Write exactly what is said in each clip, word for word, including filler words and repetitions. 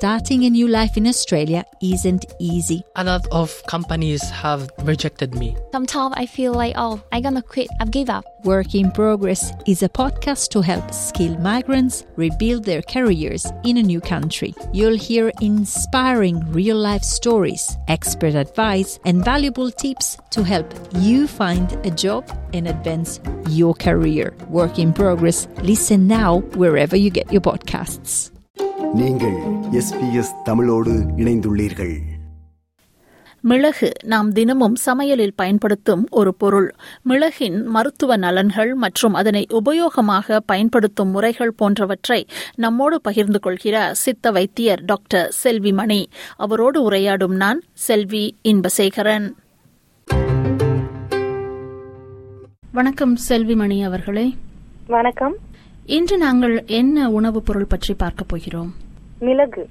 starting a new life in Australia isn't easy. A lot of companies have rejected me. Sometimes I feel like, oh, I'm gonna quit, I've give up. Work in Progress is a podcast to help skilled migrants rebuild their careers in a new country. You'll hear inspiring real-life stories, expert advice, and valuable tips to help you find a job and advance your career. Work in Progress. Listen now wherever you get your podcasts. நீங்கள் S B S தமிழோடு இணைந்துள்ளீர்கள். மிளகு நாம் தினமும் சமையலில் பயன்படுத்தும் ஒரு பொருள். மிளகின் மருத்துவ நலன்கள் மற்றும் அதனை உபயோகமாக பயன்படுத்தும் முறைகள் போன்றவற்றை நம்மோடு பகிர்ந்து கொள்கிறார் சித்த வைத்தியர் டாக்டர் செல்வி மணி. அவரோடு உரையாடும் நான் செல்வி இன்பசேகரன். வணக்கம் செல்வி மணி அவர்களே. வணக்கம். இன்று நாங்கள் என்ன உணவுப் பொருள் பற்றி பார்க்க போகிறோம்? மிளகு.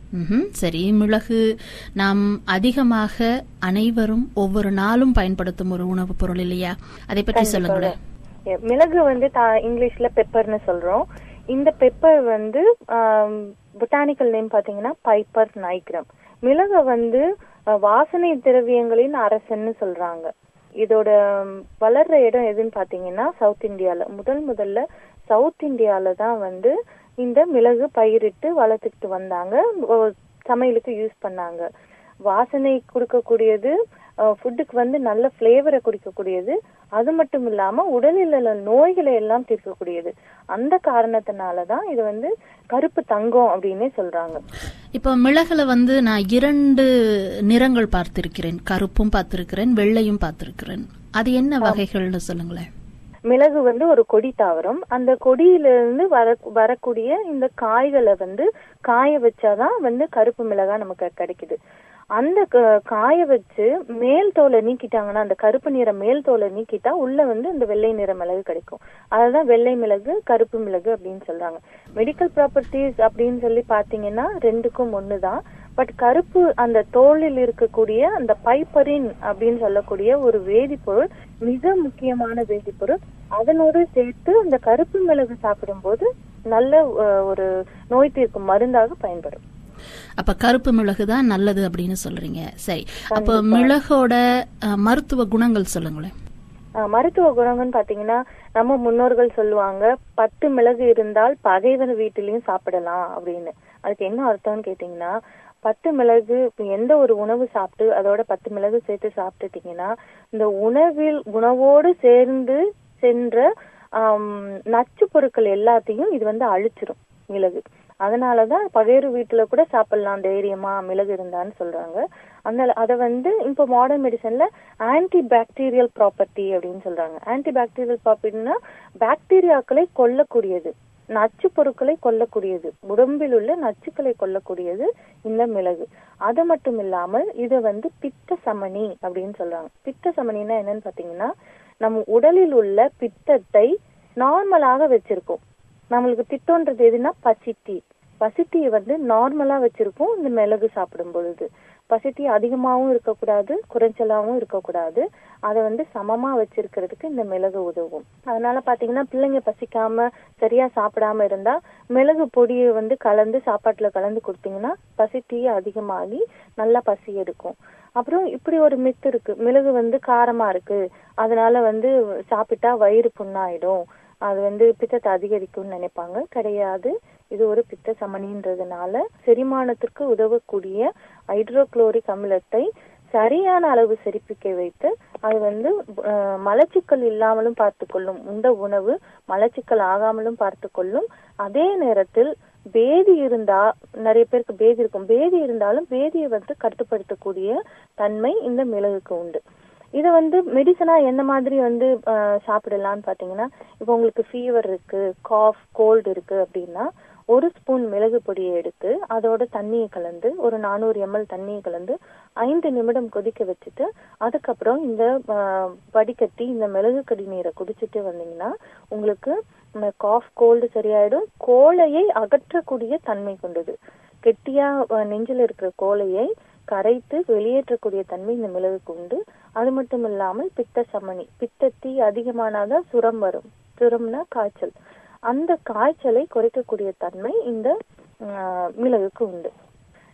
சரி, மிளகு நாம் அதிகமாக அனைவரும் ஒவ்வொரு நாளும் பயன்படுத்தும் ஒரு உணவுப் பொருள் இல்லையா? அதை பற்றி சொல்லுங்களேன். மிளகு வந்து இங்கிலீஷ்ல பெப்பர்னு சொல்றோம். இந்த பெப்பர் வந்து பொட்டானிக்கல் நேம் பாத்தீங்கன்னா பைப்பர் நைக்ரம். மிளகு வந்து வாசனை திரவியங்களின் அரசன்னு சொல்றாங்க. இதோட வளர்ற இடம் எதுன்னு பாத்தீங்கன்னா சவுத் இந்தியால. முதல் முதல்ல சவுத் இந்தியால தான் வந்து இந்த மிளகு பயிரிட்டு வளர்த்துக்கிட்டு வந்தாங்க, சமையலுக்கு யூஸ் பண்ணாங்க. வாசனை கொடுக்கக்கூடியது, ஃபுட்டுக்கு வந்து நல்ல பிளேவரை கொடுக்கக்கூடியது, அது மட்டும் இல்லாம உடலில் உள்ள நோய்களை எல்லாம் தீர்க்கக்கூடியது. அந்த காரணத்தினாலதான் இது வந்து கருப்பு தங்கம் அப்படின்னே சொல்றாங்க. இப்ப மிளகுல வந்து நான் இரண்டு நிறங்கள் பார்த்திருக்கிறேன், கருப்பும் பார்த்திருக்கிறேன், வெள்ளையும் பார்த்திருக்கிறேன். அது என்ன வகைகள்னு சொல்லுங்களேன். மிளகு வந்து ஒரு கொடி தாவரம். அந்த கொடியிலிருந்து வர வரக்கூடிய இந்த காய்களை வந்து காய வச்சாதான் வந்து கருப்பு மிளகா நமக்கு கிடைக்குது. அந்த காய வச்சு மேல் தோலை நீக்கிட்டாங்கன்னா, அந்த கருப்பு நிற மேல் தோலை நீக்கிட்டா உள்ள வந்து இந்த வெள்ளை நிற மிளகு கிடைக்கும். அதுதான் வெள்ளை மிளகு, கருப்பு மிளகு அப்படின்னு சொல்றாங்க. மெடிக்கல் ப்ராப்பர்ட்டிஸ் அப்படின்னு சொல்லி பாத்தீங்கன்னா ரெண்டுக்கும் ஒண்ணுதான். பட் கருப்பு அந்த தோலில் இருக்கக்கூடிய அந்த பைப்பரின் அப்படின்னு சொல்லக்கூடிய ஒரு வேதிப்பொருள் மிக முக்கியமான வேதிப்பொருள். அதனோடு சேர்த்து அந்த கருப்பு மிளகு சாப்பிடும் போது நல்ல ஒரு நோய் தீர்க்கும் மருந்தாக பயன்படும். அப்ப கருப்பு மிளகு தான் நல்லது அப்படின்னு சொல்றீங்க. சரி, அப்ப மிளகோட மருத்துவ குணங்கள் சொல்லுங்களேன். மருத்துவ குணங்கள்னு பாத்தீங்கன்னா நம்ம முன்னோர்கள் சொல்லுவாங்க, பத்து மிளகு இருந்தால் பகைவன் வீட்டிலையும் சாப்பிடலாம் அப்படின்னு. அதுக்கு என்ன அர்த்தம்னு கேட்டீங்கன்னா, பத்து மிளகு எந்த ஒரு உணவு சாப்பிட்டு அதோட பத்து மிளகு சேர்த்து சாப்பிட்டுட்டீங்கன்னா இந்த உணவில் உணவோடு சேர்ந்து சென்ற ஆஹ் நச்சு பொருட்கள் எல்லாத்தையும் இது வந்து அழிச்சிரும் மிளகு. அதனாலதான் பகையறு வீட்டுல கூட சாப்பிடலாம் தைரியமா மிளகு இருந்தான்னு சொல்றாங்க. அந்த அதை வந்து இப்போ மாடர்ன் மெடிசன்ல ஆன்டி பாக்டீரியல் ப்ராப்பர்ட்டி அப்படின்னு சொல்றாங்க. ஆன்டி பாக்டீரியல் ப்ராப்பர்ட்டினா பாக்டீரியாக்களை கொல்லக்கூடியது, நச்சு பொருட்களை கொல்லக்கூடியது, உடம்பில் உள்ள நச்சுக்களை கொல்லக்கூடியது இந்த மிளகு. அது மட்டும் இல்லாமல் இதை வந்து பித்த சமனி அப்படின்னு சொல்றாங்க. பித்த சமனின்னா என்னன்னு பாத்தீங்கன்னா, நம்ம உடலில் உள்ள பித்தத்தை நார்மலாக வச்சிருக்கோம். நம்மளுக்கு பித்தம்ன்றது எதுனா பசிட்டி, பசிட்டியை வந்து நார்மலா வச்சிருக்கோம் இந்த மிளகு சாப்பிடும் பொழுது. பசிட்டி அதிகமாவும் இருக்கக்கூடாது, குறைச்சலாவும் இருக்கக்கூடாது. அதை வந்து சமமா வச்சிருக்கிறதுக்கு இந்த மிளகு உதவும். அதனால பாத்தீங்கன்னா பிள்ளைங்க பசிக்காம சரியா சாப்பிடாம இருந்தா மிளகு பொடியை வந்து கலந்து சாப்பாட்டுல கலந்து கொடுத்தீங்கன்னா பசிட்டி அதிகமாகி நல்லா பசி எடுக்கும். அப்புறம் இப்படி ஒரு மித்து இருக்கு, மிளகு வந்து காரமா இருக்கு அதனால வந்து சாப்பிட்டா வயிறு புண்ணாயிடும், அது வந்து பித்தத்தை அதிகரிக்கும்னு நினைப்பாங்க. கிடையாது, இது ஒரு பித்த சமனின்றதுனால செரிமானத்திற்கு உதவக்கூடிய ஹைட்ரோகுளோரிக் அமிலத்தை சரியான அளவு செரிப்பிக்க வைத்து அது வந்து மலச்சிக்கல் இல்லாமலும் பார்த்து கொள்ளும். இந்த உணவு மலச்சிக்கல் ஆகாமலும் பார்த்து கொள்ளும். அதே நேரத்தில் பேதி இருந்தா, நிறைய பேருக்கு பேதி இருக்கும், பேதி இருந்தாலும் பேதியை வந்து கட்டுப்படுத்தக்கூடிய தன்மை இந்த மிளகுக்கு உண்டு. இதை வந்து மெடிசனா என்ன மாதிரி வந்து சாப்பிடலாம்னு பாத்தீங்கன்னா, இப்போ உங்களுக்கு ஃபீவர் இருக்கு, காஃப், கோல்டு இருக்கு அப்படின்னா ஒரு ஸ்பூன் மிளகு பொடியை எடுத்து அதோட தண்ணியை கலந்து, ஒரு நானூறு எம்எல் தண்ணியை கலந்து ஐந்து நிமிடம் கொதிக்க வச்சுட்டு அதுக்கப்புறம் இந்த வடிகட்டி இந்த மிளகு கடி நீரை குடிச்சிட்டு வந்தீங்கன்னா உங்களுக்கு காஃப், கோல்டு சரியாயிடும். கோழையை அகற்றக்கூடிய தன்மை கொண்டது. கெட்டியா நெஞ்சில் இருக்கிற கோழையை கரைத்து வெளியேற்றக்கூடிய தன்மை இந்த மிளகுக்கு உண்டு. அது மட்டும் இல்லாமல் பித்த சமனி, பித்தத்தி அதிகமானாதான் சுரம் வரும். சுரம்னா காய்ச்சல், அந்த காய்ச்சலை குறைக்கக்கூடிய தன்மை இந்த மிளகுக்கு உண்டு.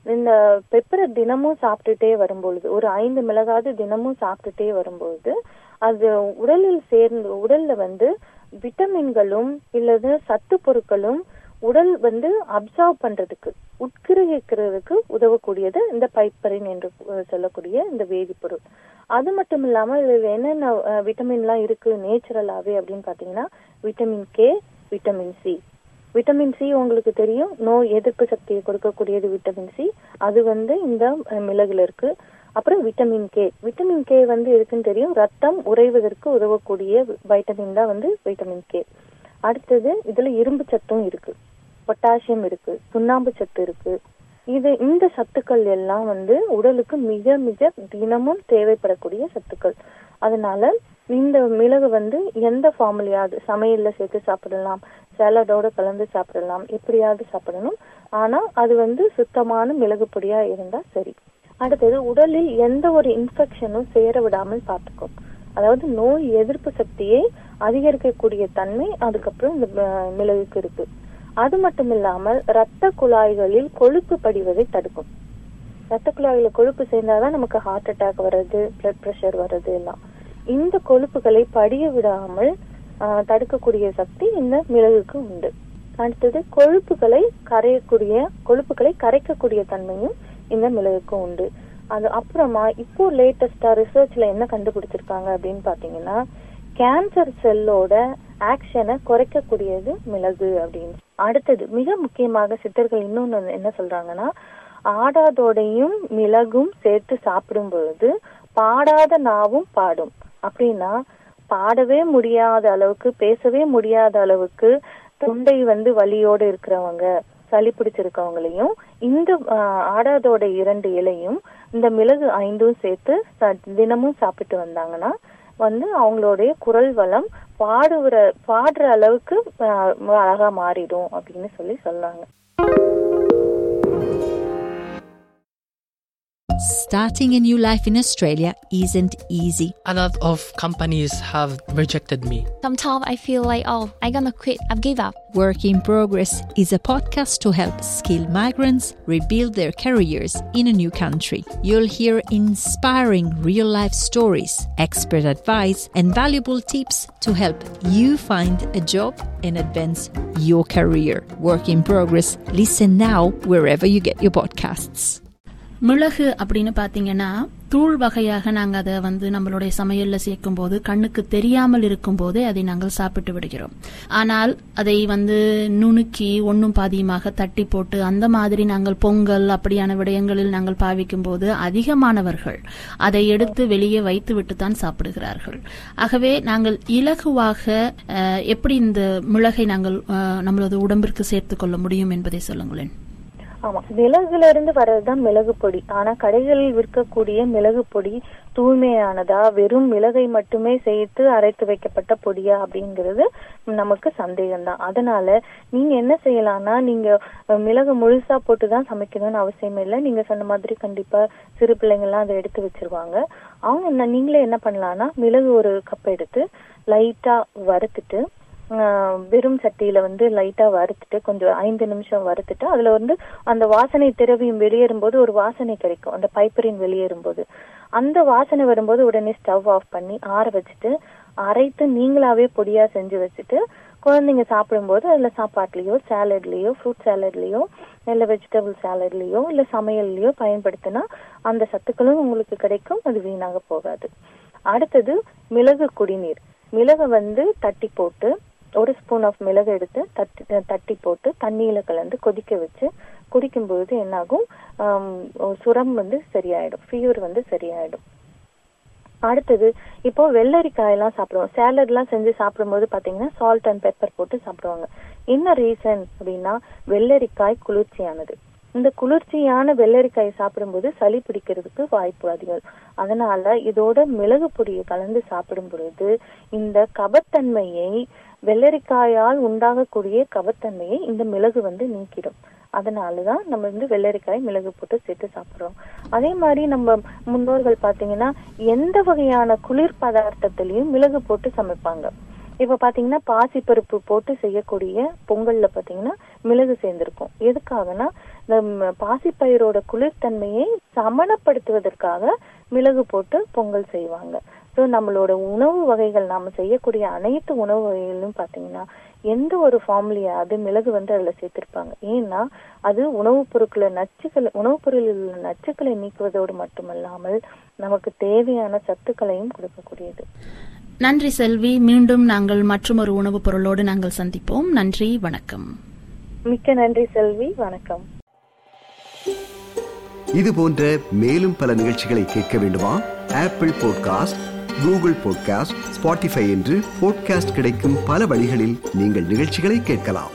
இந்த பெப்பரை தினமும் சாப்பிட்டுட்டே வரும்பொழுது, ஒரு ஐந்து மிளகாவது தினமும் சாப்பிட்டுட்டே வரும்பொழுது அது உடலில் சேர்ந்து உடல்ல வந்து விட்டமின்களும் இல்லது சத்து பொருட்களும் உடல் வந்து அப்சர்வ் பண்றதுக்கு, உட்கிரகிக்கிறதுக்கு உதவக்கூடியது இந்த பைப்பரின் என்று சொல்லக்கூடிய இந்த வேதிப்பொருள். அது மட்டும் இல்லாம இதுல என்னென்ன விட்டமின் எல்லாம் இருக்கு நேச்சுரலாவே அப்படின்னு பாத்தீங்கன்னா, vitamin K, vitamin C. Vitamin C உங்களுக்கு தெரியும், நோய் எதிர்ப்பு சக்தியை கொடுக்கக்கூடியது விட்டமின் சி. அது வந்து இந்த மிளகுல இருக்கு. அப்புறம் விட்டமின் கே, விட்டமின் கே வந்து இருக்குன்னு தெரியும், ரத்தம் உறைவதற்கு உதவக்கூடிய வைட்டமின் தான் வந்து விட்டமின் கே. அடுத்தது இதுல இரும்பு சத்தும் இருக்கு, பொட்டாசியம் இருக்கு, சுண்ணாம்பு சத்து இருக்கு. இது இந்த சத்துக்கள் எல்லாம் வந்து உடலுக்கு மிக மிக தினமும் தேவைப்படக்கூடிய சத்துக்கள். அதனால இந்த மிளகு வந்து எந்த ஃபார்முலையாவது சமையல்ல சேர்த்து சாப்பிடலாம், சாலடோட கலந்து சாப்பிடலாம், எப்படியாவது சாப்பிடணும். ஆனா அது வந்து சுத்தமான மிளகு பொடியா இருந்தா சரி. அடுத்தது உடலில் எந்த ஒரு இன்ஃபெக்ஷனும் சேர விடாமல் பார்த்துக்கும். அதாவது நோய் எதிர்ப்பு சக்தியை அதிகரிக்கக்கூடிய தன்மை அதுக்கப்புறம் இந்த மிளகுக்கு இருக்கு. அது மட்டும் இல்லாமல் ரத்த குழாய்களில் கொழுப்பு படிவதை தடுக்கும். ரத்த குழாயில கொழுப்பு சேர்ந்தாதான் நமக்கு ஹார்ட் அட்டாக் வர்றது, பிளட் பிரஷர் வர்றது எல்லாம். இந்த கொழுப்புகளை படிய விடாமல் ஆஹ் தடுக்கக்கூடிய சக்தி இந்த மிளகுக்கு உண்டு. அடுத்தது கொழுப்புகளை கரையக்கூடிய கொழுப்புகளை கரைக்கக்கூடிய தன்மையும் இந்த மிளகுக்கு உண்டு. அது அப்புறமா இப்போ லேட்டஸ்டா ரிசர்ச்ல என்ன கண்டுபிடிச்சிருக்காங்க அப்படின்னு பாத்தீங்கன்னா, கேன்சர் செல்லோட ஆக்ஷனை குறைக்கக்கூடியது மிளகு அப்படின்னு. அடுத்தது மிக முக்கியமாக சித்தர்கள் இன்னொன்னு என்ன சொல்றாங்கன்னா, ஆடாதோடையும் மிளகும் சேர்த்து சாப்பிடும் பொழுது பாடாத நாவும் பாடும். அப்படின்னா பாடவே முடியாத அளவுக்கு, பேசவே முடியாத அளவுக்கு தொண்டை வந்து வலியோடு இருக்கிறவங்க, சளி பிடிச்சிருக்கவங்களையும் இந்த ஆடாதோட இரண்டு இலையும் இந்த மிளகு ஐந்தும் சேர்த்து தினமும் சாப்பிட்டு வந்தாங்கன்னா வந்து அவங்களுடைய குரல் வளம் பாடுற பாடுற அளவுக்கு அழகா மாறிடும் அப்படின்னு சொல்லி சொன்னாங்க. Starting a new life in Australia isn't easy. A lot of companies have rejected me. Sometimes I feel like, oh, I'm gonna quit. I've give up. Work in Progress is a podcast to help skilled migrants rebuild their careers in a new country. You'll hear inspiring real-life stories, expert advice, and valuable tips to help you find a job and advance your career. Work in Progress. Listen now wherever you get your podcasts. மிளகு அப்படின்னு பாத்தீங்கன்னா தூள் வகையாக நாங்கள் அதை வந்து நம்மளுடைய சமையல்ல சேர்க்கும் போது கண்ணுக்கு தெரியாமல் இருக்கும் போதே அதை நாங்கள் சாப்பிட்டு விடுகிறோம். ஆனால் அதை வந்து நுணுக்கி ஒன்னும் பாதியமாக தட்டி போட்டு அந்த மாதிரி நாங்கள் பொங்கல் அப்படியான விடயங்களில் நாங்கள் பாவிக்கும் போது அதிகமானவர்கள் அதை எடுத்து வெளியே வைத்து விட்டு தான் சாப்பிடுகிறார்கள். ஆகவே நாங்கள் இலகுவாக எப்படி இந்த மிளகை நாங்கள் நம்மளது உடம்பிற்கு சேர்த்துக் கொள்ள முடியும் என்பதை சொல்லுங்களேன். ஆமா, மிளகுல இருந்து வர்றதுதான் மிளகு பொடி. ஆனா கடைகளில் விற்கக்கூடிய மிளகு பொடி தூய்மையானதா, வெறும் மிளகை மட்டுமே சேர்த்து அரைத்து வைக்கப்பட்ட பொடியா அப்படிங்கிறது நமக்கு சந்தேகம்தான். அதனால நீங்க என்ன செய்யலாம்னா, நீங்க மிளகு முழுசா போட்டுதான் சமைக்கணும்னு அவசியம் இல்லை. நீங்க சொன்ன மாதிரி கண்டிப்பா சிறு பிள்ளைங்க எல்லாம் அதை எடுத்து வச்சிருவாங்க. அவங்க என்ன நீங்களே என்ன பண்ணலாம்னா, மிளகு ஒரு கப் எடுத்து லைட்டா வறுத்துட்டு வெறும் சட்டியில வந்து லைட்டா வறுத்துட்டு கொஞ்சம் ஐந்து நிமிஷம் வறுத்துட்டு அதுல வந்து அந்த வாசனை திரவியம் வெளியேறும் போது ஒரு வாசனை கிடைக்கும். அந்த பைப்பரின் வெளியேறும் போது அந்த வாசனை வரும்போது உடனே ஸ்டவ் ஆஃப் பண்ணி ஆற வச்சுட்டு அரைத்து நீங்களாவே பொடியா செஞ்சு வச்சுட்டு குழந்தைங்க சாப்பிடும் போது அதுல சாப்பாட்லயோ சாலட்லயோ ஃப்ரூட் சாலட்லயோ இல்ல வெஜிடபிள் சாலட்லயோ இல்ல சமையல்லயோ பயன்படுத்தினா அந்த சத்துக்களும் உங்களுக்கு கிடைக்கும், அது வீணாக போகாது. அடுத்தது மிளகு குடிநீர். மிளகு வந்து தட்டி போட்டு ஒரு ஸ்பூன் ஆஃப் மிளகு எடுத்து தட்டி தட்டி போட்டு தண்ணியில கலந்து கொதிக்க வச்சு குடிக்கும் பொழுது என்னாகும், சுரம் வந்து சரியாயிடும், ஃபீவர் வந்து சரியாயிடும். அடுத்தது இப்போ வெள்ளரிக்காயெல்லாம் சாப்பிடுவோம், சேலட் எல்லாம் செஞ்சு சாப்பிடும் போது பாத்தீங்கன்னா சால்ட் அண்ட் பெப்பர் போட்டு சாப்பிடுவாங்க. என்ன ரீசன் அப்படின்னா, வெள்ளரிக்காய் குளிர்ச்சியானது. இந்த குளிர்ச்சியான வெள்ளரிக்காய் சாப்பிடும்போது சளி பிடிக்கிறதுக்கு வாய்ப்பு அதிகம். அதனால இதோட மிளகு பொடியை கலந்து சாப்பிடும் பொழுது இந்த கபத்தன்மையை, வெள்ளரிக்காயால் உண்டாகக்கூடிய கபத்தன்மையை இந்த மிளகு வந்து நீக்கிடும். அதனாலதான் நம்ம வந்து வெள்ளரிக்காய் மிளகு போட்டு சேர்த்து சாப்பிடுறோம். அதே மாதிரி நம்ம முன்னோர்கள் பாத்தீங்கன்னா எந்த வகையான குளிர் பதார்த்தத்திலையும் மிளகு போட்டு சமைப்பாங்க. இப்ப பாத்தீங்கன்னா பாசிப்பருப்பு போட்டு செய்யக்கூடிய பொங்கல்ல பாத்தீங்கன்னா மிளகு சேர்ந்திருக்கும். எதுக்காகனா இந்த பாசிப்பயிரோட குளிர்தன்மையை சமனப்படுத்துவதற்காக மிளகு போட்டு பொங்கல் செய்வாங்க. ஸோ நம்மளோட உணவு வகைகள், நாம செய்யக்கூடிய அனைத்து உணவு வகைகளும் பாத்தீங்கன்னா எந்த ஒரு ஃபார்ம்லயா அது மிளகு வந்து அதுல சேர்த்திருப்பாங்க. ஏன்னா அது உணவுப் பொருட்களை நச்சுக்களை உணவுப் பொருளில் உள்ள நச்சுக்களை நீக்குவதோடு மட்டுமல்லாமல் நமக்கு தேவையான சத்துக்களையும் கொடுக்கக்கூடியது. நன்றி செல்வி. மீண்டும் நாங்கள் மற்றொரு உணவுப் பொருளோடு நாங்கள் சந்திப்போம். நன்றி, வணக்கம். மிக்க நன்றி செல்வி, வணக்கம். இது போன்ற மேலும் பல நிகழ்ச்சிகளை கேட்க வேண்டுமா? Apple podcast, Google podcast, Spotify என்று பாட்காஸ்ட் கிடைக்கும் பல வழிகளில் நீங்கள் நிகழ்ச்சிகளை கேட்கலாம்.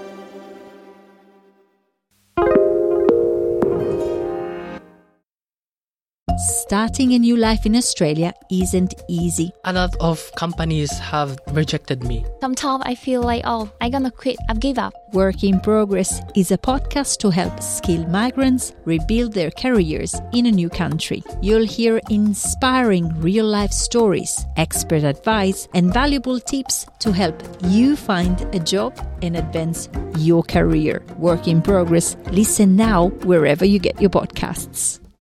Starting a new life in Australia isn't easy. A lot of companies have rejected me. Sometimes I feel like, oh, I'm gonna quit. I've give up. Work in Progress is a podcast to help skilled migrants rebuild their careers in a new country. You'll hear inspiring real-life stories, expert advice, and valuable tips to help you find a job and advance your career. Work in Progress. Listen now wherever you get your podcasts.